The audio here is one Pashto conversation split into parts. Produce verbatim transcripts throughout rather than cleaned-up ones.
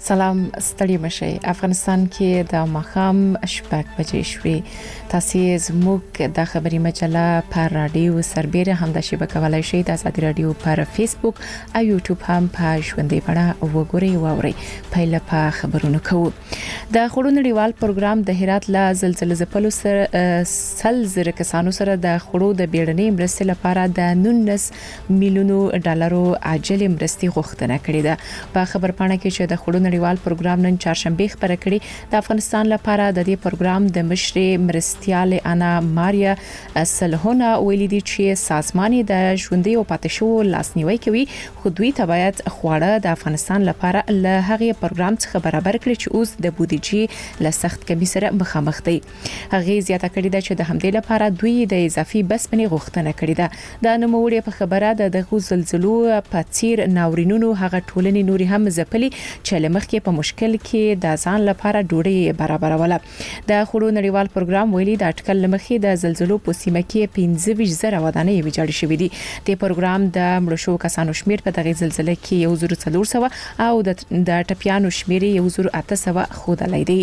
سلام ستړي مشي. افغانستان کې د ماخام شپږ بجې شوې. تاسو زموږ د خبري مجله پر رادیو سربېره هم د شبکې کولای شئ. د ازادي رادیو پر فیسبوک او یوټیوب هم په ژوندۍ بڼه وګورئ او اورئ. پایله په خبرونو کوو. د خړو نړیوال پروګرام د هرات لا زلزلې ځپلو سره سل زره کسانو سره د خړو د بیړنۍ مرستې لپاره د نولس میلیونو ډالرو عاجل مرستې غوښتنه کړې ده. په خبرپاڼه کې چې د خړو نړیوال پروګرام نن چهارشنبه خبره کړې، د افغانستان لپاره د دې پروګرام د مشرې مرستيال انا ماریا سلهونه ویلي دي چې سازمان د ژوندۍ او پاتې شو لاسنیوي کوي، خو دوی ته باید خواړه د افغانستان لپاره له هغه پروګرام څخه برابر کړي چې اوس د بودیجې له سخت کمی سره مخامخ دي. هغه زیاته کړې ده چې د همدې لپاره دوی د اضافي بسپنې غوښتنه کړې ده. د نوموړي په خبره د دغه زلزلو په څیر ناورینونو هغه ټولنې نوري هم ځپلي چې لمخ کې په مشکل کې د ځان لپاره ډوډۍ برابروله. د خړو نړیوال پروګرام ویلي د اټکل لمخې د زلزلو په سیمه کې پنځه ویشت زره ودانۍ ویجاړې شوې دي. د پروګرام د مړو شو کسانو شمیر په دغه زلزلې کې یو زر څلور سوه او د ټپيانو شمیر یو زر اته سوه خوده لیدي.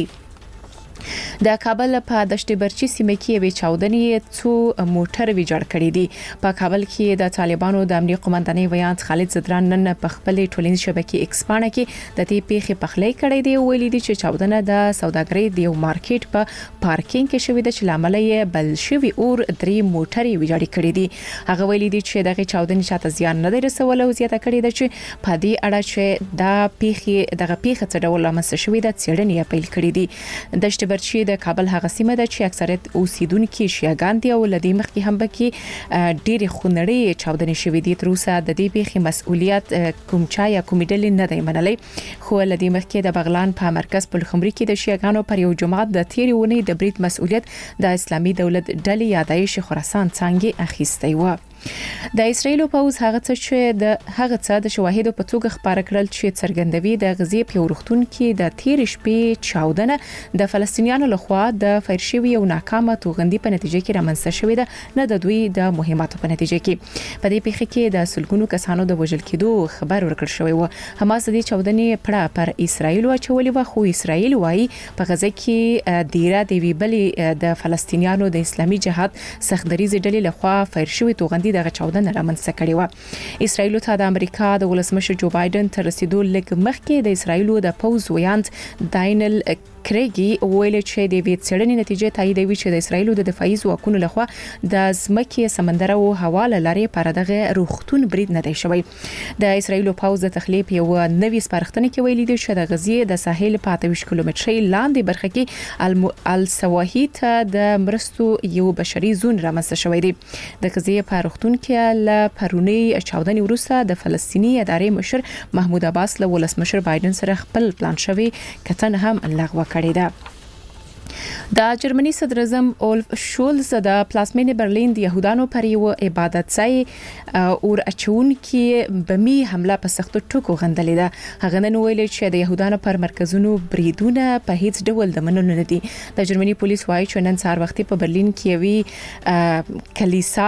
د کابل په دشت برچی سیمه کې وی چاودنې څو موټر ویجاړ کړي دي. په کابل کې د طالبانو د امنیت قومندانۍ ویاند خالد زدران نن په خپل ټولنیز شبکې ایکس باندې کې د دې پیښې پخلی کړي دی. ویلي دي چې چاودنه د سوداګرۍ د یو مارکیټ په پارکینګ کې شوې ده چې لامل یې بل شوی اور درې موټر ویجاړ کړي دي. هغه ویلي دي چې دغه چاودنې شاته زیان نه دی رسول او زیاته کړي ده چې په دې اړه چې د پیښې دغه پیښه څه ډول لامل شوې ده څېړنې پیل کړي دي. دشت برچی د کابل هغه سیمه ده چې اکثریت اوسیدونکو شیعاګان دي او لدی مخکې هم بکی ډېری خونړۍ چاودنې شوې دي. تر اوسه د دې پیښې مسؤلیت کوم چا یا کوم ډلې نه دی منلي، خو لدی مخکې د بغلان په مرکز پلخمري کې د شیعاګانو پر یو جماعت د تیری ونې د برید مسؤلیت د اسلامي دولت ډلې یادایش خراسان څنګه اخیستی و. د اسرایل پوز هغه څه چې د هغه څه د شواهدو په توګه خبر کړل چې څرګندوي د غزي په ورختون کې د تیر شپې چاودنه د فلسطینیانو لخوا د فیرشوي او ناکامه توغندي په نتیجه کې رامنځته شوې ده، نه د دوی د مهماتو په نتیجه کې. په دې پیښه کې د سلګونو کسانو د وژل کېدو خبر ورکړ شوی و. حماس د چاودنې پړه پر اسرایل واچولې و، خو اسرایل وايي په غزه کې دیره د ویبلې د فلسطینیانو د اسلامي جهاد سختدریز ډلې لخوا فیرشوي توغندي دغه چاودنه رامنځته کړې و. اسرایل ته د امریکا د ولسمشر جو بایدن تر رسیدو لږ مخکې د اسرایل د پوز ویاند داینل کریګي ویل چې د ویټ سړنې نتیجه تاییدوي چې د اسرایل د دفاعي ځواکونو لخوا د ځمکې سمندر او هوا لارې پر دغه روختون برید نه دی شوی. د اسرایل پوز د تخلیف یو نوې سپارښتنه کې ویلي دی چې د غزې د ساحل په اته ویشت کیلومترۍ لاندې برخه کې السواحی ته د مرستو یو بشري زون رامنځته شوی دی. د غزې په روختون کې ل پرونی چاودنې وروسته د فلسطینی ادارې مشر محمود عباس له ولسمشر بایدن سره خپل پلان شوی کتن هم لغوه کړی ده. د جرمني صدر اعظم اولف شولز د پلازمینې برلین د يهودانو پر یو عبادت ځای اور اچون کې بمی حمله په سختو ټکو غندلې ده. هغه نن ویل چې د يهودانو پر مرکزونو بریدونه په هیڅ ډول د منلو نه دي. د جرمني پولیس وايي چې نن سهار وختي په برلین کې وی کلیسا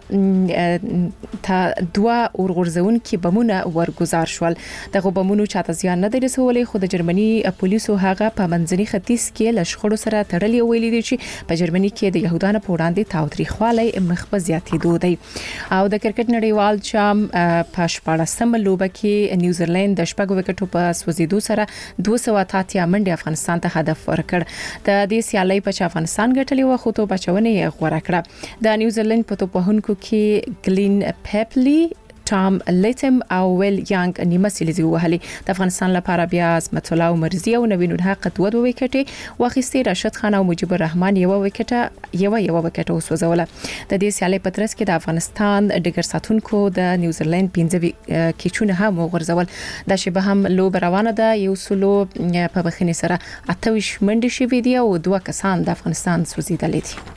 ته ته دوا اور غورځون کې بمونه ورګزار شول. دغه بمونو چاته زیان نه دی رسولې، خو د جرمني پولیسو هغه په منځني ختیځ کې لشخړو سره تړلې ویلي دي چې په جرمني کې د يهودانو په وړاندې تاوتریخوالی مخ په زیاتېدو دی. او د کرکټ نړیوال جام په شپاړسمه لوبه کې نیوزیلند د شپږ وکټو په سوځېدو سره دوه سوه اته اتیا منډې افغانستان ته هدف ورکړ. د دې سیالۍ په چې افغانستان ګټلې و، خو توپ اچونې یې غوړه کړه. د نیوزیلند په توپ وهونکو کې ګلین پیپلی، ټام لیټم او ویل یانګ نیمه سیلیزي وهلي. د افغانستان لپاره بیا عظمت الله مرزي او نوین الحق دوه دوه وکټې واخیستي. راشد خان او مجيب الرحمن یو وکټه یو یو وکټه وسوځوله. د دې سیالۍ په ترڅ کې د افغانستان ډګر ساتونکو د نیوزیلند پنځه کیچونه هم وغورځول. د شبه هم لوب روانه ده. یو سلو په بخښنې سره اته ویشت منډې شوې دي او دوه کسان د افغانستان سوځیدلې دي.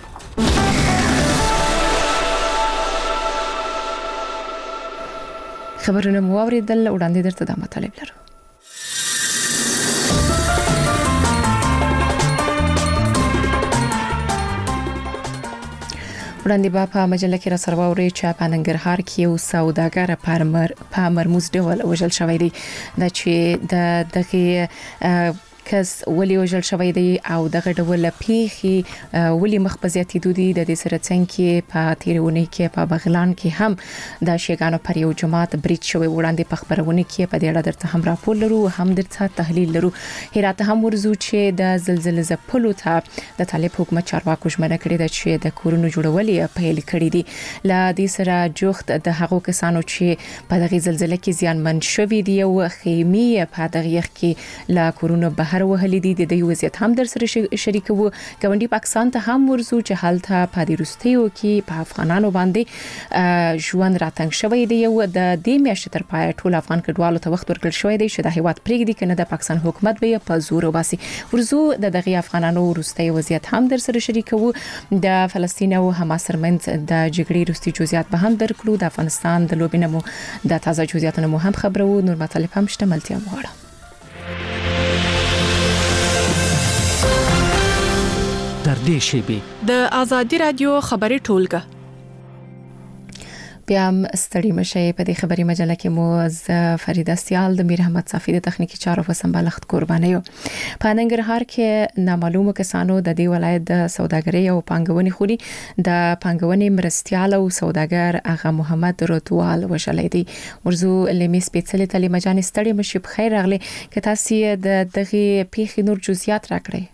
خبرونه مو اوریدل، وړاندې درته د مطالب لرو. وړاندې به په مجله کې را سره ووري چې په ننګرهار کې یو سوداګر پرمر په مرموز ډول وژل شوی دی د چې د دغه کس ولي وژل شوی دی او دغه ډول پیخي ولي مخبزياتي دودي د دې سره څنګه په تیرونه کې په بغلان کې هم د شیګانو پر یو جماعت بریټ شوی وړاندې په خبرونه کې په دې اړه درته هم راپور لرو هم درته تحلیل لرو هراته هم ورزو چې د زلزلې زپلو ته د طالب حکومت چارواکو ژمنه کړې ده چې د کورونو جوړولې پیل کړې دي لا دې سره جوخت د هغو کسانو چې په دغه زلزلې کې زیانمن شوي دي او خیمه په دغه یخ کې لا کورونو هر وهلې دي د دې وضعیت هم در سره شریکو ګوندی پاکستان ته هم ورزو چې حالته په دې روستیو کې په افغانانو باندې ژوند راتنګ شوی دی او د دې میاشتې تر پای ټول افغان کډوالو ته وخت ورکړل شوی دی چې د هیواد پریږدي کنه د پاکستان حکومت به په زور وباسي ورزو د دغه افغانانو روستي وضعیت هم در سره شریکو د فلسطین او حماس ترمنځ د جګړې روستي جزئیات به هم درکړو د افغانستان د لوبینمو د تازه جزئیاتونو مو هم خبرو نور مطالب هم شتملتیا وغواړم در دې شیبه د آزادي رادیو خبري ټولګه بیا ستړي مشه په دې خبري مجله کې مو ز فریده سیال د میر احمد صافی د تخنیکی چارو په سمبالښت قرباني یو په ننګرهار کې نامعلومه کسانو د دې ولایت د سوداګرۍ او پانګونې خوري د پانګونې مرستيال او سوداګر اغا محمد رتوال وشلې دي ورزو لمی سپیڅلې تلې مجانې ستړي مشه په خیر راغلي که تاسو د دغه پیخي نور جزئیات راکړئ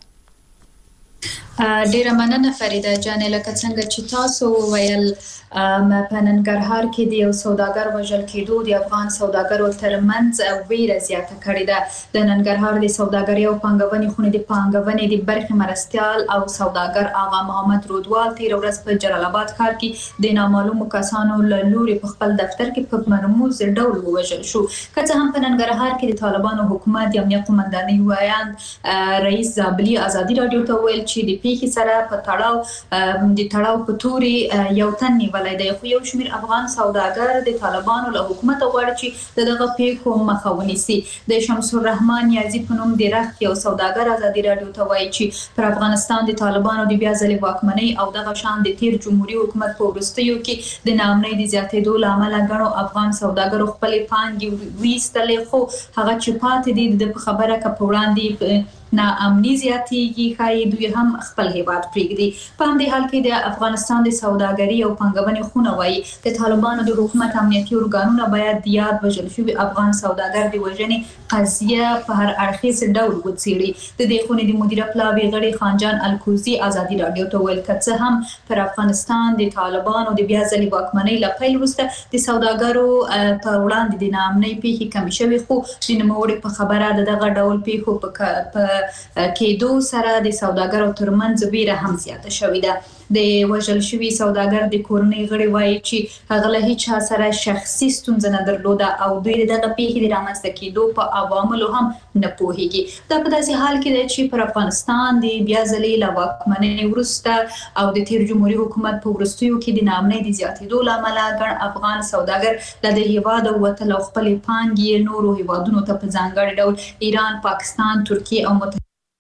ډیره مننه فریده جان لکه څنګه چې تاسو ویل په ننګرهار کې د یو سوداګر وژل کېدو د افغان سوداګرو ترمنځ ویره زیاته کړې ده د ننګرهار د سوداګرۍ او پانګونې خونې د پانګونې د برخې مرستيال او سوداګر آغا محمد رودوال تیر ورځ په جلال آباد ښار کې د نامعلومو کسانو له لوري په خپل دفتر کې په مرموز ډول وژل شو که څه هم په ننګرهار کې د طالبانو حکومت د امنیت قومندانۍ وایاند رئیس زابلی ازادي رادیو ته ویل چې د پیښې سره په تړاو د تړاو په توري یو تن ولای دی خو یو شمیر افغان سوداګر د طالبانو له حکومت غواړي چې دغه پیښو مخه ونیسي د شمس الرحمن نیازی په نوم د رخ یو سوداګر ازادي رادیو ته وایي چې پر افغانستان د طالبانو د بیا ځلې واکمنۍ او دغه شان د تیر جمهوریت حکومت په وروستیو کې د ناامنۍ د زیاتېدو لامل غنو افغان سوداګرو خپل پانګې ویستلې خو هغه چې پاتې دي د خبره ک په وړاندې نا امني زیاتېږي خای دوی هم خپل هیواد پریږدي په همدې حال کې د افغانستان د سوداګرۍ او پانګونې خونه وایي د طالبانو د حکومت امنیتي ارګانونو باید د یاد وژل شوي افغان سوداګر د وژنې قضیه په هر اړخیز ډول وڅېړي د دې خونې د مدیره پلاوي غړي خانجان الکوزي ازادي رادیو ته ویل کڅ هم پر افغانستان د طالبانو د بیا ځلې واکمنۍ لپاره وروسته د سوداګرو پر وړاندې د ناامنۍ پیښې کم شوي خو د نوموړي په خبره دغه ډول پیښو په کېدو سره د سوداګرو ترمنځ ویره هم زیاته شوې ده د وژل شوي سوداګر د کورنۍ غړي وایي چې هغه له هیڅ سره شخصي ستونزه نه درلوده او دوی دغه پیښې د رامنځته کېدو په عواملو هم نه پوهیږي دا په داسې حال کې دی چې پر افغانستان د بیا ځلې له واکمنۍ وروسته او د تیر جمهوریت حکومت په وروستیو کې د ناامنۍ د زیاتېدو له امله ګڼ افغان سوداګر له د هیواد وتل او خپل پانګې نورو هیوادونو ته په ځانګړي ډول ایران، پاکستان، ترکیه او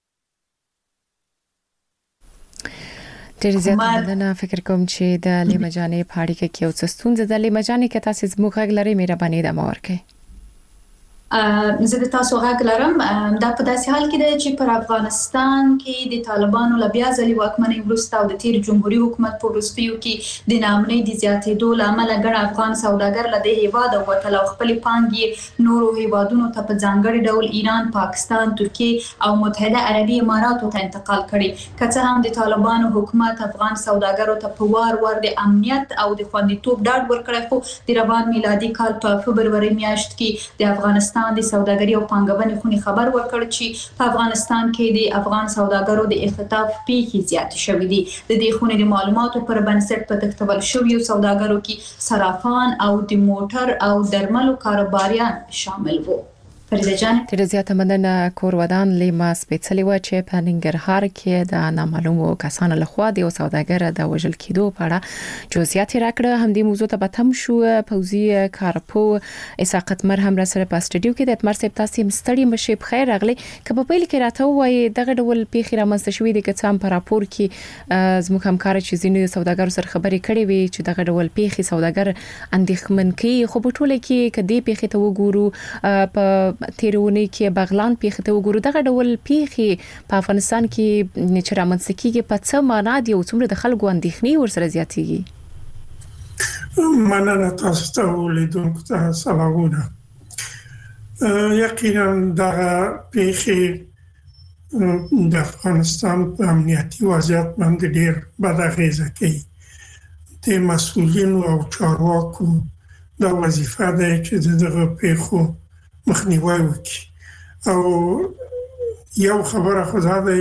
ډېر زیات مننه فکر کوم چې د لیمجانې پاړی کې یو څه ستونزه د لیمجانې کې تاسو زموږ غږ لري مهرباني د مور کې زه د تاسو غږ لرم دا په داسې حال کې دی چې پر افغانستان کې د طالبانو له بیا ځلې واکمنۍ وروسته او د تیر جمهوریت حکومت په وروستیو کې د ناامنۍ د زیاتېدو له امله ګڼ افغان سوداګر له د هیواده وتل او خپلې پانګې نورو هیوادونو ته په ځانګړي ډول ایران، پاکستان، ترکیه او متحده عربي اماراتو ته انتقال کړي که څه هم د طالبانو حکومت افغان سوداګرو ته په وار وار د امنیت او د خوندیتوب ډاډ ورکړی خو د روان میلادي کال په فبروري میاشت کې د افغانستان د سوداګرۍ او پانګونې خونې خبر ورکړ چې په افغانستان کې د افغان سوداګرو د اختطاف پیښې زیاتې شوې دي د دې خونې د معلوماتو پر بنسټ په تکتبل شویو سوداګرو کې صرافان او د موټر او درملو کاروباریان شامل وو فریده جان. ډېر زیاته مننه. کور ودان لیما سپېڅلې و چې په ننګرهار کې د نامعلومو کسانو لخوا د یو سوداګر د وژل کېدو په اړه جزئیات راکړه. هم دې موضوع ته به تم شو. فوزي کارپو اساقت مر هم را سره په سټډیو کې د اتمر صاحب تاسو مستړي مشي په خیر راغلي. کله په پیل کې راته وایي دغه ډول پیښې رامنځته شوې دي چې څام په راپور کې زموږ همکار چې ځینې سوداګرو سره خبرې کړې وي چې دغه ډول پیښې سوداګر اندېښمن کوي. خو په ټوله کې کدي پیښې ته وګورو په تیرونی کې بغلان پیښه ته وګورو دغه ډول پیښې په افغانستان کې چې رامنځته کیږي په څه معنا دی او څومره د خلکو اندېښنې ورسره زیاتېږي. مننه تاسو ته ولیدونکو ته سلامونه. یقینا دا پیښې د افغانستان په امنیتي وضعیت باندې ډېر بد اغیزه کوي. د مسؤلینو او چارواکو دا وظیفه ده چې دغه پیښو مخنیوي وکړي او یو خبره خدا ده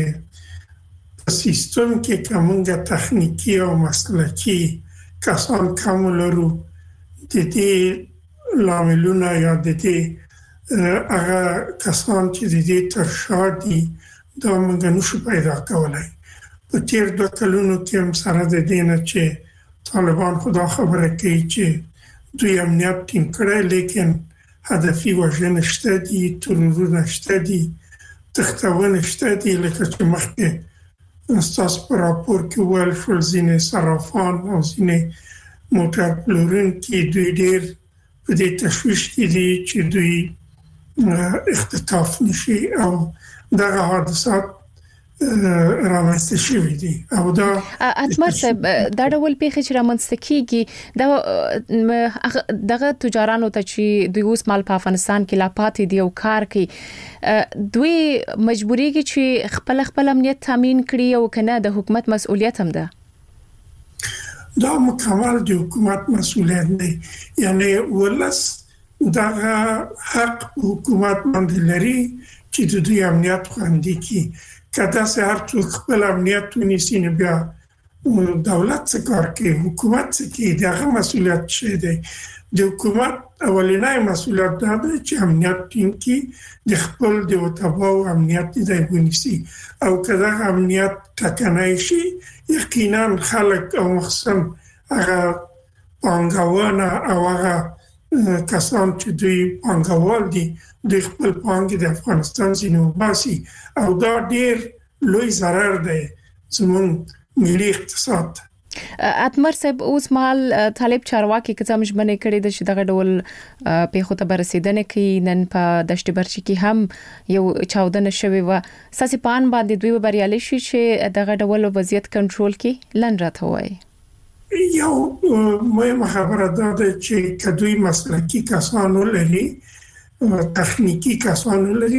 چې په سیستم کې کومه تخنیکی او مسلکی کسان کوم لرو د دې لاملونه یا د دې هغه کسان چې د دې تر شا دي دا موږ نشو پیدا کولای. په تیر دوه کلونو کې هم سره د دې نه چې طالبان خدا خبره کوي چې دوی امنیت ټینګ کړی لیکن هدفي وژنه شته دي، ترورونه شته دي، تختونه شته دي. لکه چې مخکې استاد په راپور کې ویل شول ځینې صرافان او ځینې موټر پلورونکي دوی ډېر په دې تشویش کې دي چې دوی اختطاف نشي او دغه حادثات رامنځته شوي دي. او دا اتمر صاحب دا ډول پیښې چې رامنځته کیږي دا دغه تجارانو ته چې دوی اوس مال په افغانستان کې لا پاتې دي او کار کوي دوی مجبوريږي چې خپل خپل امنیت تامین کړي او کنه د حکومت مسؤلیت هم ده. دا مکمل د حکومت مسؤلیت دی. یعنی ولس دغه حق حکومت باندې لري چې د دوی امنیت خوندي کړي. کدا سه هر څوک خپل امنیت ونیسي نه بیا دولت څخه کار کوي، حکومت څخه دغه مسؤلیت شه دی. د حکومت اولنۍ مسؤلیت دا ده چې امنیت ټینګ کړي، د خپل د وتابو امنیت دی ونیسي او کدا امنیت ټکنای شي یقینا خلک او مخصم هغه پانګونه او هغه کسان چې دوی پانګوال دي د خپل پانګې د افغانستان ځینو باسي او دا ډېر لوی ضرر دی زموږ ملي اقتصاد. اتمر صاحب اوس مال طالب چارواکي که څه مشبنه کړي د شدغه ډول پیښو ته برسیدنه کوي. نن په دشت برچی کې هم یو چاودنه شوې و. ساسي پان باندې دوی بریالي شي چې دغه ډول وضعیت کنټرول کړي. لن راته وایي یو مهمه خبره ده چې کدوې مسلکی کسانو لري، تخنیکی کسانو لري،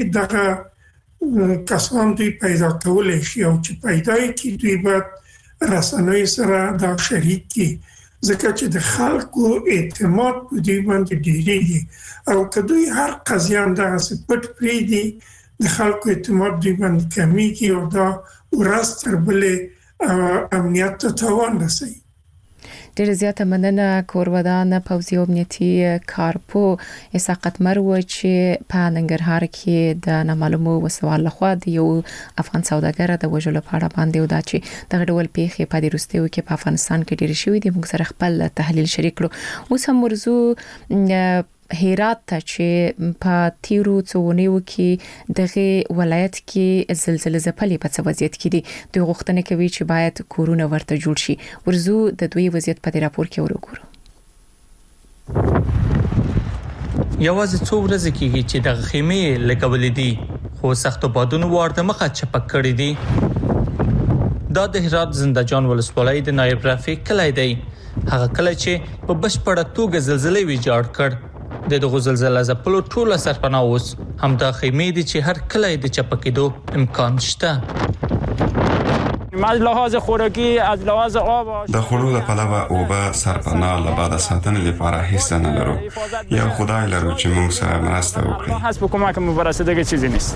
دغه کسان دوی پیدا کولای شي او چې پیدا کړي دوی باید رسنۍ سره دا شریک کړي ځکه چې د خلکو اعتماد په دوی باندې ډېریږي او کدوې هر قضیه دغه سپټ پریدي د خلکو اعتماد دوی باندې کمیږي او دا ورځ تر بلې امنیت ته تاوان رسوي. ډېر زیاته مننه. کورودان پوځي امنیتي کارپو اساقت مر و چې په ننګرهار کې د نامعلومو وسوال لخوا د یو افغان سوداګر د وژلو په اړه باندې ودا چې دغه ډول پیښې په دې وروستیو کې په افغانستان کې ډېر شوې دي. موږ سره خپل تحلیل شریک کړو. اوس هم موضوع هرات ته چې په تیرو څونیو کې دغه ولایت کې زلزلې ځپلې په څه وضعیت کې دي. دوی غوښتنه کوي چې باید کورونه ورته جوړ شي. ورزو د دوی وضعیت په راپور کې ورګورو. یوازې څو ورځې کېږي چې د خیمې لګولې دي خو سختو بادونو ورته مخه چپک کړې دي. دا د هرات زنده‌جان ولسوالۍ د نایب رفیق کلی دی. هغه کلی چې په بشپړه توګه زلزلې ویجاړ کړ. د دغه زلزلې ځپلو ټول سرپناه اوس هم د خیمې دي چې هر کله د چپکېدو امکان شته. از لحاظ خوراکی از لحاظ آب د خلو د پلوه او به سرپناه لباده ساتنې لپاره هیڅ نه لرو. یا خدای لرو چې موږ سره مرسته وکړي. حسب کمک مو برسیدګي چیزی نیست.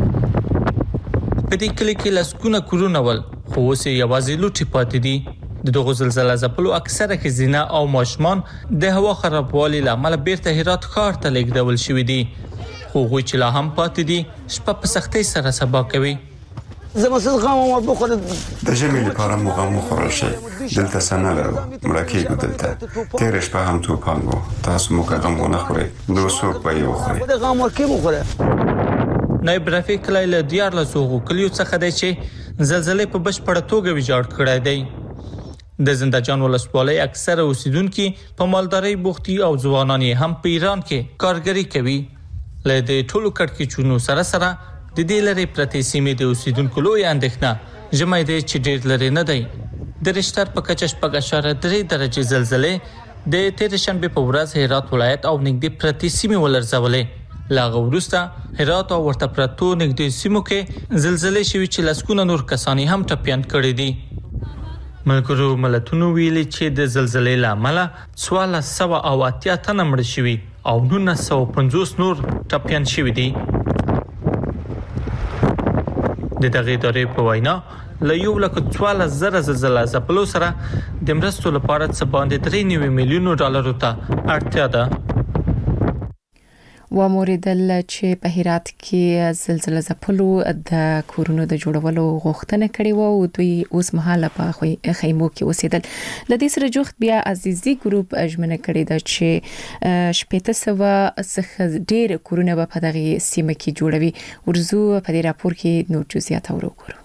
په دې کلی کې لسکونه کورونه ول خو اوس یوازې لوټي پاتې دي. د دغه زلزلې ځپلو اکثره ښځینه او ماشومان د هوا خرابوالي لامل بیرته هرات ښار ته لیږدول شوي دي. خو غوي چې لا هم پاتې دي شپه په سختۍ سره سبا کوي. زموږ غم مو بخوره د ژمي لپاره مو غم وخوړل شي. دلته سنه لرو مړه کېږو دلته. تېره شپه هم توپان و. تاسو مو که غم ونه خورئ نو څوک به یې وخوري. د غم ورکې مو خوره. نایب رفیق کلی له دیارلسو کلیو څخه دی چې زلزلې په بشپړه توګه ویجاړ کړی دی. د زنده‌جان ولسوالۍ اکثره اوسیدونکو په مالدارۍ بوختي او ځوانان هم په ایران کې کارګري کوي. له دې ټولو کړکېچونو سره سره د دې لري پرتې سیمې د اوسیدونکو لوی اندېښنه ژمی دی چې ډېر لري نه دی. د رشتر په کچه شپږ اعشاریه درې درجې زلزلې د تېر شنبه په ورځ هرات ولایت او نږدې پرتې سیمې ولرزولې. لاغه وروسته هرات او ورته پرتو نږدې سیمو کې زلزلې شوي چې لسګونه نور کسان هم ټپيان کړي دي. ملګرو ملتونو ویلي چې د زلزلې لامل څوارلس سوه او اتیا تنه مړ شوي او نولس سوه پنځوس نور ټپيان شوي دي. د دغه ادارې په وینا له یو لک څوارلس زره زلزلې ځپلو سره د مرستو لپاره څه باندې درې نوي میلیونو ډالرو ته اړتیا ده. و موریدل چې په هرات کې زلزلې ځپلو د کورونو د جوړولو غوښتنه کړې و او دوی اوس مهاله په خیمو کې اوسېدل. د دې سره جوخت بیا عزیزي ګروپ اجمنه کړې ده چې شپږ سوه څخه ډېر کورونه په دغه سیمه کې جوړوي. ورزو په دې راپور کې نور جزئیات وګورو.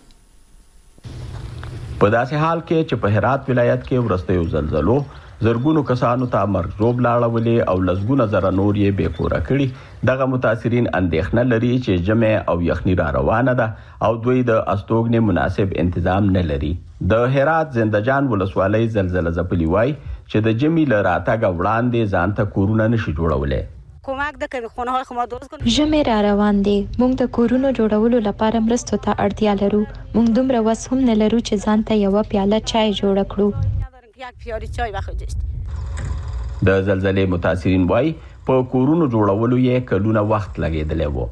په داسې حال کې چې په هرات ولایت کې ورستیو زلزلو زرګونو کسانو ته مرګ لاړولې او لسګونه زره نور یې بې کوره کړي. دغه متاثرین اندېښنه لري چې جمع او یخني را روانه ده او دوی د استوګنې مناسب تنظیم نه لري. د هرات زنده‌جان ولسوالۍ زلزلې ځپلي وای چې د جمی له راتګ وړاندې ځان ته کورونه نشي جوړولای. کومک د کوي خونه های خما دوز کن جمع را روان دي. موږ د کورونو جوړولو لپاره مرستو ته اړتیا لرو. موږ دومره وس هم نه لرو چې ځان ته یو پیاله چای جوړ کړو. یک پیاله چای واخیست. د زلزلې متاثرین وای په کورونو جوړولو یې کلونه وخت لګیدلی و.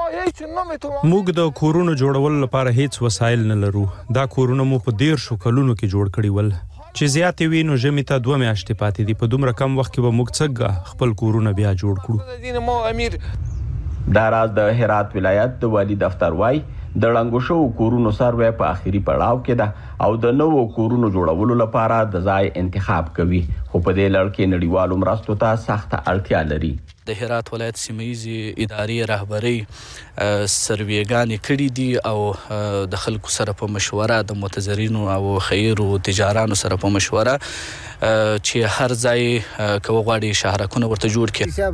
موږ د کورونو جوړولو لپاره هیڅ وسایل نه لرو. دا کورونه مو په ډیر شو کلونو کې جوړ کړي ول چې زیات وي نو ژمي ته دوه میاشتې پاتې دي. په دومره کم وخت کې به موږ څنګه خپل کورونه بیا جوړ کړو. دا راز د هرات ولایت د والی دفتر وای د ړنګو شو کورونو سروې په آخري پړاو کې ده او د نوو کورونو جوړولو لپاره د ځای انتخاب کوي. خو په دې لړ کې نړیوالو مرستو ته سخت اړتیا لري. د هرات ولایت سیمه‌یزي ادارې رهبري سروېګانې کړې دي او د خلکو سره په مشوره د متضررینو او خیرو تجارانو سره په مشوره چې هر ځای کوي غواړي شهرکونه ورته جوړ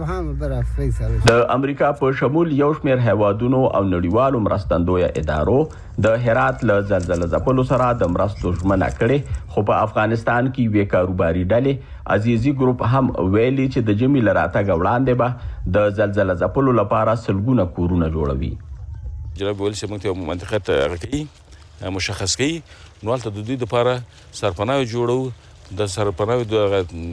کړي. د امریکا په شمول یو شمېر هیوادونو او نړیوالو مرستندوی ادارو د هرات له زلزلې ځپلو سره د مرستو ژمنه کړې. خو په افغانستان کې وې کاروباري ډلې عزیزي ګروپ هم ویلي چې د جمی لراتګ وړاندې به د زلزلې ځپلو لپاره سلګونه کورونه جوړوي. جناب ویل چې موږ ته منطقه ته غږی مشخص کړي نو البته د دوی لپاره سرپناه جوړو. د سرپناه د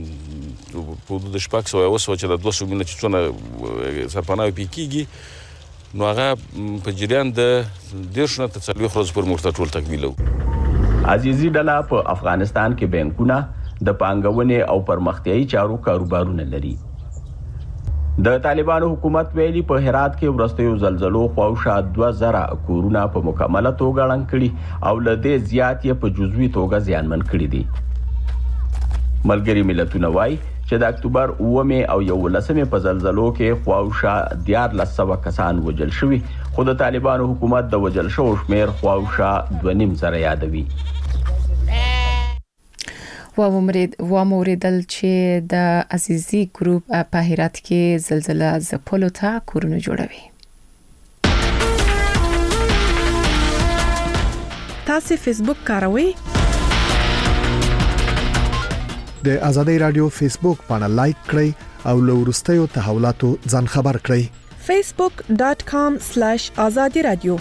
په د شپږ سوه او سوه چې د دوه سوه ملیونه چې څونه سرپناه پیکیږي نو هغه په جریان د دیرش نه تر څلوېښت ورځو پورې موږ ته ټول تکمیلوو. عزیزي ډله په افغانستان کې بانکونه د پانګونې او پرمختیایي چارو کاروبارونه لري. د طالبانو حکومت ویلي په هرات کې ورستیو زلزلو خواوشا دوه زره کورونه په مکمله توګه ړنګ کړي او له دې زیات یې په جزوي توګه زیانمن کړي دي. ملګري ملتونه وایي چې د اکتوبر اوومې او یولسمې په زلزلو کې خواوشا دیارلس سوه کسان وژل شوي خو د طالبانو حکومت د وژل شوو شمېر خواوشا دوه نیم زره یادوي. و موریدل چې د عزیزي ګروپ په هرات کې زلزلې ځپلو ته کورونه جوړوي. تاسو فیسبوک کاروئ؟ د ازادي رادیو فیسبوک باندې لایک کړئ او له وروستیو تحولاتو ځان خبر کړئ. فیسبوک ډاٹ کام سلیش آزادی رادیو.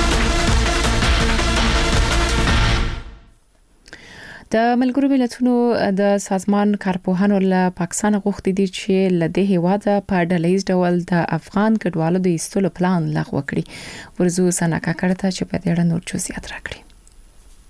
د ملګرو ملتونو د سازمان کارپوهانو له پاکستان غوښتي دي چې له دې هیواده په ډلهیز ډول د افغان کډوالو د ایستلو پلان لغوه کړي. ورزو سنا کاکړه ته چې په دې اړه نور جزئیات راکړي.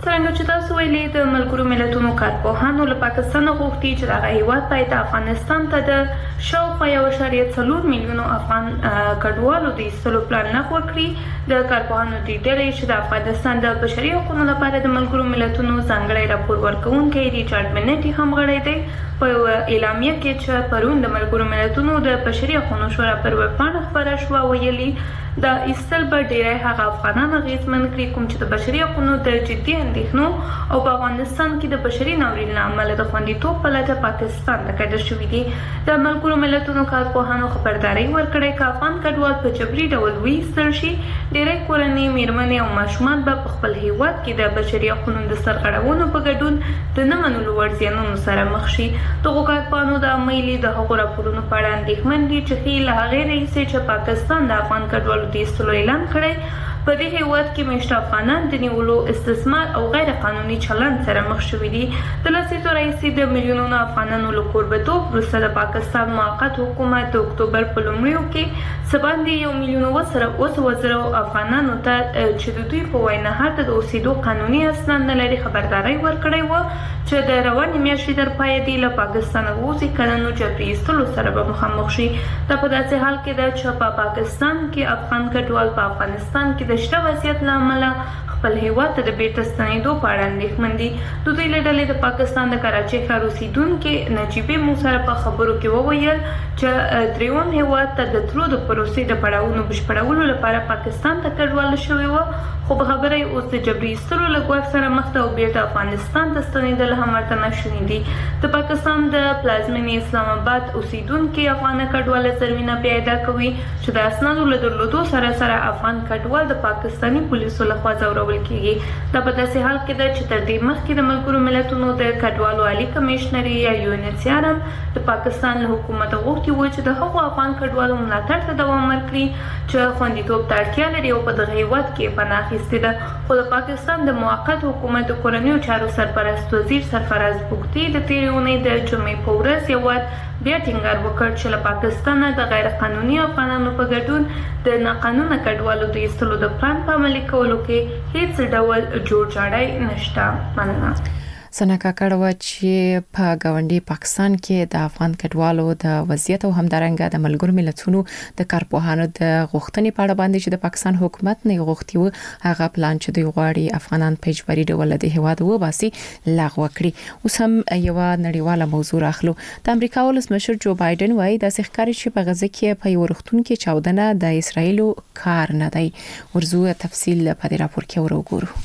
څنګه چې تاسو ویلي د ملګرو ملتونو کارپوهانو له پاکستان غوښتي چې د هیواد پایتخت افغانستان ته د شاوخوا یو اعشاریه څلور میلیونو افغان کډوالو د ایستلو پلان لغوه کړي. د کارپوهانو د ډلې چې د افغانستان د بشري حقوقو لپاره د ملګرو ملتونو ځانګړی راپور ورکوونکی ریچارډ منټي هم غړی دی. په اعلامیه کې چې پرون د ملګرو ملتونو د بشري حقوقو شورا پر ویبپاڼه خبره شوه ویلي د ایستل به ډیری هغه افغانان اغېزمن کړي کوم چې د بشري حقوقو د جدي اندېښنو او په افغانستان کې د بشري ناورین له امله د خوندیتوب په لټه پاکستان ته کډه شوي دي. د ملګرو ملتونو کارپوهانو خبرداري ورکړې چې افغان کډوال په جبري ډول وایستل شي. ډیری کورنۍ میرمنې او ماشومان به په خپل هیواد کې د بشري حقوقو د سرغړونو په ګډون د نه منلو وړ زیانونو سره مخ شي. دغو کارپوهانو د عملي د هغو راپورونو په اړه اندېښمن دي چې ښیي له هغې راهیسې چې پاکستان د افغان کډوالو د ایستلو اعلان کړی په دې هیواد کې میشته افغانان د نیولو استثمار او غیر قانوني چلند سره مخ شوي دي. د لسیزو راهیسې د میلیونونو افغانانو له کوربتوب وروسته د پاکستان موقت حکومت د اکتوبر په لومړیو کې څه باندې یو میلیون اوه سوه زره افغانانو ته چې د دوی په وینا هلته د اوسېدو قانوني اسناد نه لري خبرداری ورکړی و چې د روانې میاشتې تر پایه دی له پاکستانه ووځي که نه نو جبري ایستلو سره به مخامخ شي. دا په داسې حال کې ده چې په پاکستان کې افغان کډوال په افغانستان کې د شته وضعیت له امله خپل هیواد ته د بیرته ستنېدو په اړه اندېښمن دي. د دوی له ډلې د پاکستان د کراچۍ ښار اوسېدونکي نجیبې موږ سره په خبرو کې وویل چې درېیم هیواد ته د تلو د پروسې د پړاوونو بشپړولو لپاره پاکستان ته کډوال شوي وو خو په خبره یې اوس د جبري ایستلو له ګواښ سره مخ ده او بیرته افغانستان ته ستنېدل هم ورته ناشوني دي. د پاکستان د پلازمېنې اسلام آباد اوسېدونکي افغان کډواله زرمینه پیدا کوي چې د اسنادو له درلودو سره سره افغان کډوال د پاکستاني پولیسو لخوا ځورول کیږي. دا په داسې حال کې ده چې تر دې مخکې د ملګرو ملتونو د کډوالو عالي کمشنري یا یو ان ایچ سی آر هم د پاکستان له حکومت غوښتي و چې د هغو افغان کډوالو ملاتړ ته دوام ورکړي چې خوندیتوب ته اړتیا لري او په دغه هیواد کې پناه اخیستې ده. خو د پاکستان د موقت حکومت د کورنیو چارو سرپرست وزیر سرفراز بوګتي د تېرې اونۍ د جمعې په ورځ یو بیا ټینګار وکړ چې له پاکستانه د غیر قانوني افغانانو په ګډون د ناقانونه کډوالو د ایستلو د پلان په عملي کولو کې هیڅ ډول جوړجاړی نشته. مننه. سنا کاکړ و چې په گاونډي پاکستان کې د افغان کډوالو د وضعیت او همدارنګه د ملګرو ملتونو د کارپوهانو د غوښتنې په اړه باندې چې د پاکستان حکومت نه غوښتي و هغه پلان چې دوی غواړي افغانان په اجباري ډول د هیواد و باسي لغوه کړي. اوس هم یو نړیواله موضوع راخلو. د امریکا ولسمشر جو بایدن وايي د ښکاری چې په غزه کې په یو وختون کې چاودنه د اسرایل کار نه دی. ورزو تفصیل په دې راپور کې ورغورو.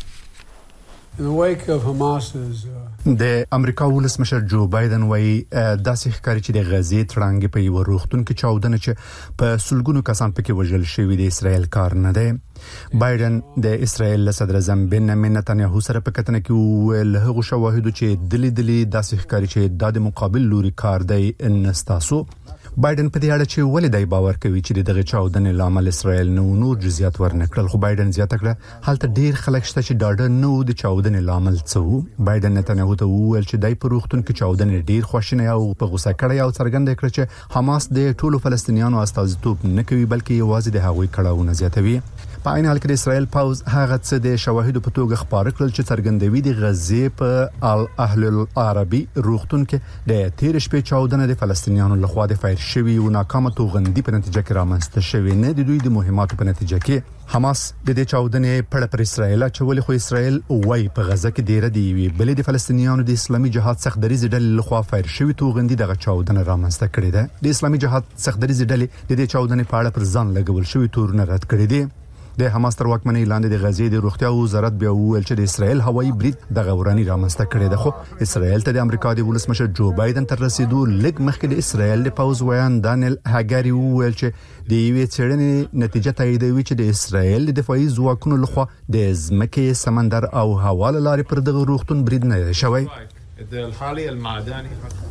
د امریکا ولسمشر جو بایدن وايي داسې ښکاري چې د غزې تړانګې په یو روغتون کې چاودنه چې په سلګونو کسان پکې وژل شوي د اسرایل کار نه دی. بایدن د اسرایل صدر اعظم بنیامین نتنیاهو سره په کتنه کې ویل هغه شواهد چې دلی دلی داسې ښکاري چې د مقابل لوري کار دی نستاسو. بایدن په دې اړه چې ولې دای باور کوي چې دغه چاودنې لامل اسرائیل نو نور جزئیات ورنکړل خو بایدن زیاته کړه حالت ډیر خلک شته چې ډاډه نو د چاودنې لامل څه. بایدن نتنیاهو ته وویل چې دای په روغتون کې چاودنې ډیر خوشنه او په غوسه کړی او څرګنده کړ چې حماس د ټولو فلسطینیانو استازیتوب نه کوي بلکې یوازې د هغوی کړهونه زیاتوي. په عین حال کې د اسرائیل پاوز هغه څه د شواهدو په توګه خبر کړل چې څرګندوي د غزې په ال اهل العربي روغتون کې د تیر شپې چاودنه د فلسطینیانو لخوا د فایر شوی او ناکامه توغندي په نتیجه کې رامنځته شوی نه د دوی د مهماتو په نتیجه کې. حماس د دې چاودنې په اړه پر اسرائیل چولې خو اسرائیل وایي په غزه کې ډیره دی وی بلې د فلسطینیانو د اسلامي جهاد سختدریز ډلې لخوا فایر شوی توغندي دغه چاودنه رامنځته کړې ده. د اسلامي جهاد سختدریز ډلې د دې چاودنې په اړه پر ځان لګول شوی تورونه رد کړي دي. د حماس تر واکمنۍ لاندې د غزې د روغتیا وزارت بیا وویل چې د اسرائیل هوایي برید د غوراني رامنځته کړي ده خو اسرائیل ته د امریکا د ولسمشر جو بایدن تر رسیدو لږ مخکې د اسرائیل د پاوز ویان دانیل هاګاری وویل چې د یوې څېړنې نتیجه تاییدوي چې د اسرائیل د دفاعي ځواکونو لخوا د ځمکې سمندر او هوا له لارې پر دغه روغتون برید نه شوی.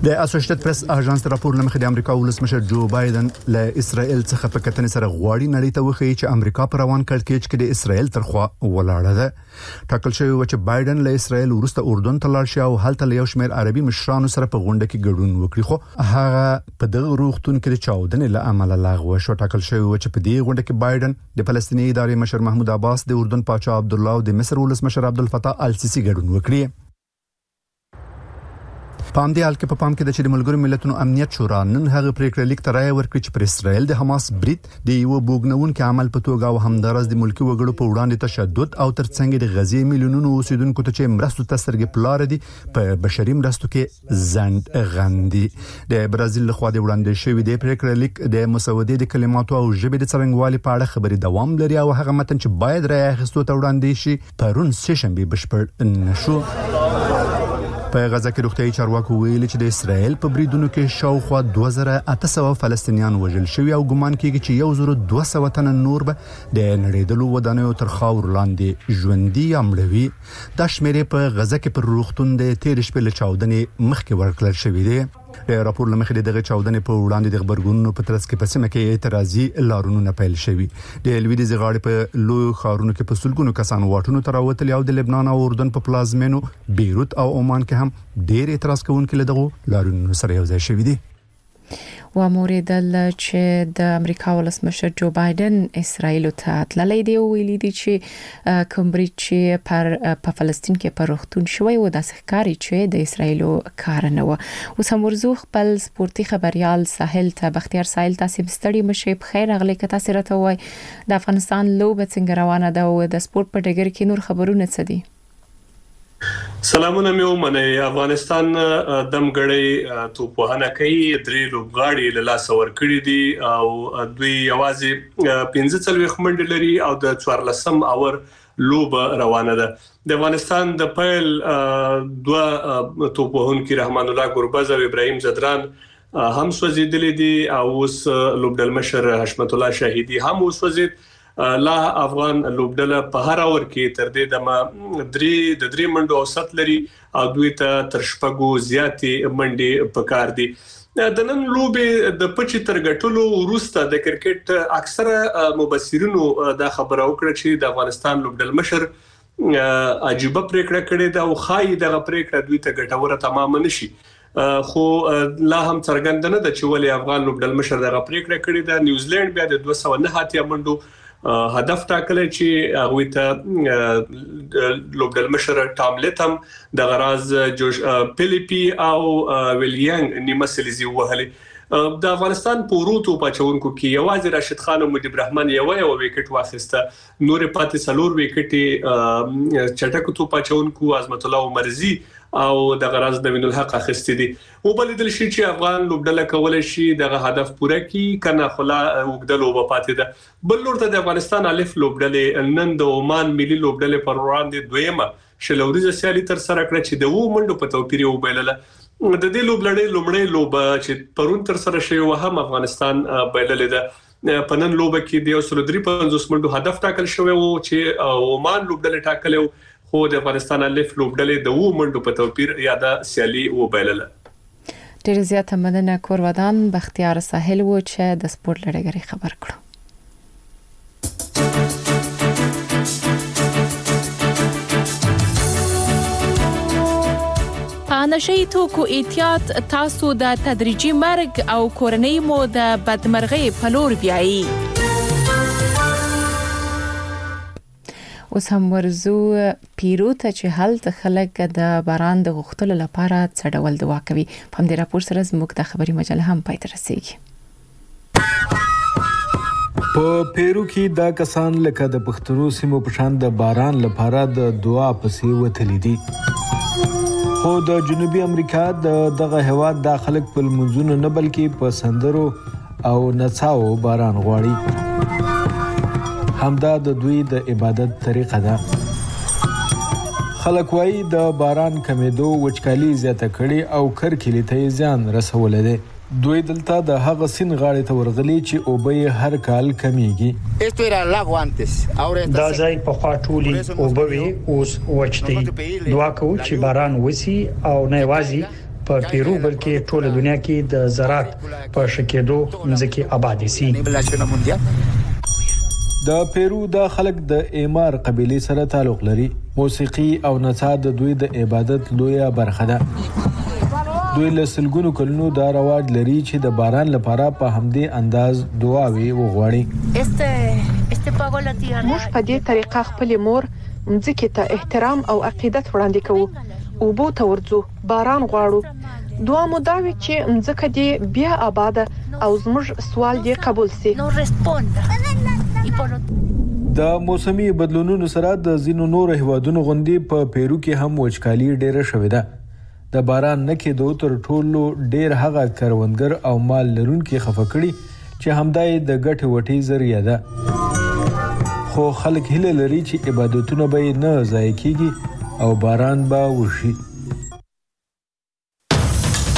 د اسوسییټډ پریس اژانس راپور لمخې د امریکا ولسمشر جو بایدن له اسرائیل څخه په کتنې سره غواړي نړۍ ته وښيي چې امریکا پر روان کړکېچ کې د اسرائیل ترخوا ولاړه ده. ټاکل شوی و چې بایدن له اسرائیل وروسته اردن ته لاړ شي او هلته له یو شمېر عربي مشرانو سره په غونډه کې ګډون وکړي، خو هغه په دغه روغتون کې د چاودنې له امله لغوه شو. ټاکل شوی و چې په دې غونډه کې بایدن د فلسطیني ادارې مشر محمود عباس، د اردن پاچا عبدالله او د مصر ولسمشر عبدالفتاح السیسی ګډون وکړي. پام دی حال کې په پام کې د چې د ملګرو ملتونو امنیت شورا نن هغه پریکړه لیک ته رائے ورکړي چې پر اسرائیل د حماس برید د یو بوګنونکو عمل په توګه او همدارس د ملکی وګړو په وړاندې تشدد او ترڅنګ د غزې میلیونونو اوسیدونکو ته چې مرستو ته سترګې پلار دي په بشري مرستو کې زند غندي. د برازیل لخوا د وړاندې شوی د پریکړه لیک د مسودې د کلماتو او ژبې د څرنګوالي په اړه خبري دوام لري او هغه متن چې باید رائے اخیستو ته وړاندې شي پرون سه شنبه بشپړ نشو. په غزا کې روغتيایي چارواکو ویلي چې د اسرائیل په بریدونو کې شاوخوا دوه زره اته سوه فلسطینیان وژل شوي او ګمان کېږي چې یو زره دوه سوه تنه نور به د نړیدلو ودانیو تر خاور لاندې ژوندي یا مړه وي. دا شمېرې په غزا کې پر روغتون د تېرې شپې له چاودنې مخکې ورکړل شوي دي. د راپور لمخې دغه چاودنې په وړاندې د خبرګونونو په ترڅ کې په سیمه کې اعتراضي لارونونه پیل شوي. د لویدیځ غاړې په لوی ښارونو کې په سلګونو کسان واټونو ته راوتلي او د لبنان او اردن په پلازمینو بیروت او عمان کې هم ډېر اعتراض کوونکي له دغه لارونو سره یو ځای شوي دي. و موریدل چې د امریکا ولسمشر جو بایدن اسرائیل ته تللی دی او ویلي دی چې کومبریج چې پر په فلسطین کې پر روغتون شوی و د ښکاری چې د اسرائیل کار نه و. اوس هم ورزو خپل سپورتي خبريال ساحل ته بختیار ساحل تاسو مستړي مشه په خیر اغلی که تاسو راته وای د افغانستان لوبه څنګه روانه ده او د سپورت په ډګر کې نور خبرونه څه دي؟ سلامونه مې ومنه. افغانستان دمګړی توپوهنه کوي، درې لوبغاړي له لاس ورکړي دي او دوی یوازې پنځه څلوېښت منډې لري او د څوارلسم اور لوبه روانه ده. د افغانستان د پیل دوه توپوهونکي رحمان الله ګوربز او ابراهیم زدران هم سوځیدلې دي او اوس لوبډل مشر حشمت الله شاهدي هم وسوځید. لا افغان لوبډله په هر اور کې تر دې د درې د درې منډو اوسط لري او دوی ته تر شپږو زیاتې منډې پکار دي. د نن لوبې د پچې تر ګټلو وروسته د کرکټ اکثره مبصرینو دا خبره وکړه چې د افغانستان لوبډل مشر عجيبه پریکړه کړې ده او خای دغه پریکړه دوی ته ګټوره تمام نشي. خو لا هم څرګند نه ده چې ولې افغان لوبډل مشر دغه پریکړه کړې ده. نیوزیلند بیا د دوه سوه نه اتیا منډو هدف ټاکلی چې هغه ته لوبډل مشر ټاملت هم د غراز جوش فلیپي او ویلیانګ نیمه سلیزي وهلي. د افغانستان پوروتو پچونکو کې یوازې راشد خان او مجيب الرحمن یو یو وکټ واخیسته، نور پاتې سلور وکټي چټک تو پچونکو عظمت الله عمرزي او د غراز نوین الحق اخیستې دي. او بل دل شي چې افغان لوبډله کولای شي دغه هدف پوره کړي کنه خلا وګدل او پاتې ده. بل لور ته د افغانستان الف لوبډله نن د عمان ملي لوبډله پر وړاندې دویمه شلوريزه سیالي تر سره کړ چې د وو منډو په توپیر یو بیلله. د دې لوبډلې لومړی لوبه چې پرون تر سره شوی و هم افغانستان بیللې ده. په نن لوبه کې د یو سل درې پنځوس منډو هدف ټاکل شوی و چې عمان لوبډله ټاکلو خو د افغانستان الف لوبډلې د وو منډو په توپیر یاده سیالي و بیلله. ډېر زیاته مننه کور ودان بختیار ساحل و چې د سپورت لړګري خبر کړو. نشئی توکو احتیاط تاسو د تدریجي مرګ او کورنۍ مو د بدمرغۍ په لور بیایي. اوس هم ورزو پیرو ته چې هلته خلک د باران د غوښتلو لپاره څه ډول دعا کوي. په همدې راپور سره زموږ د خبري مجله هم پای ته رسیږي. په پیرو کې دا کسان لکه د پښتنو سیمو په شان د باران لپاره د دعا پسې وتلي دي. خو د جنوبي امریکا د دغه هواد د خلک په منځونو نه بلکې په سندرو او نڅاو باران غواړي. همدا د دوی د عبادت طریقه ده. خلک وايي د باران کمیدو وچکالي زیاته کړي او کرکلي ته ځان رسولې ده. دوی دلته د هغه سین غاړې ته ورغلي چې اوبه هر کال کمیږي. دا ځای په خوا ټولي اوبه وي اوس وچتي. دعا کوو چې باران وسی او نه یوازې په پیرو بلکې ټول دنیا کې د زراعت په شکېدو ځکه آباد سي. د پیرو د خلک د ایمار قبيله سره تعلق لري. موسیقي او نڅا د دوی د عبادت لویه برخه ده. دوی له سلګونو کلونو دا رواج لري چې د باران لپاره په همدې انداز دعاوي وغواړي. موږ په دې طریقه خپل مور مځکې ته احترام او عقیدت وړاندې کوو. اوبو ته ورځو، باران غواړو. دعا مو دا وي چې مځکه دې بیا آباد او زموږ سوال دې قبول سي. د موسمي بدلونونو سره د ځینو نور هیوادونو غوندي په پیرو کې هم وچکالي ډېره شوې ده. د باران نه کېدو تر ټولو ډېر هغه کروندګر او مال لرونکي خفه کړي چې همدای د ګټې وټې ذریعہ ده. خو خلک هیله لري چې عبادتونه به نه ضایع کیږي او باران به وشي.